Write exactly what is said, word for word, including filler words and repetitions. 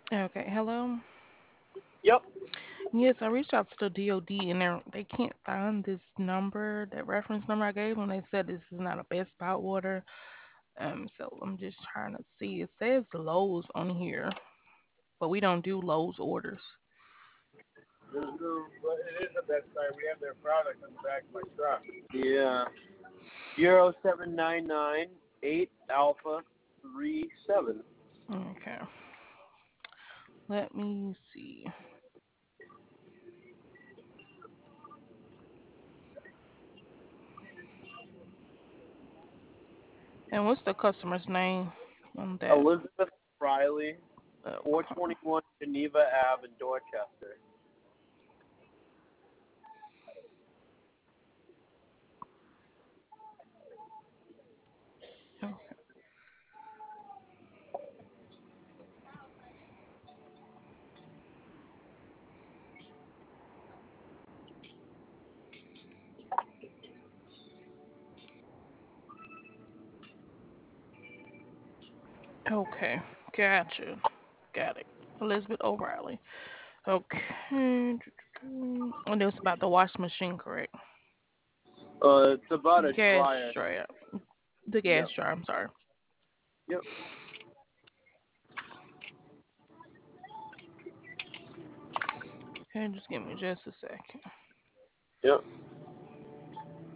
Okay, hello. Yep. Yes, I reached out to the D O D and they they can't find this number, that reference number I gave them. They said this is not a Best Spot order. Um, so I'm just trying to see. It says Lowe's on here, but we don't do Lowe's orders. There's no, but it is a Best Buy. We have their product on the back of my truck. Yeah. Zero seven nine nine eight Alpha three seven. Okay, let me see. And what's the customer's name on that? Elizabeth Riley, four Okay. twenty one Geneva Ave in Dorchester. Okay, gotcha. Got it. Elizabeth O'Reilly. Okay. And it was about the washing machine, correct? Uh, it's about a Gas dryer. dryer. The gas Yep. dryer, I'm sorry. Yep. Okay, just give me just a second. Yep.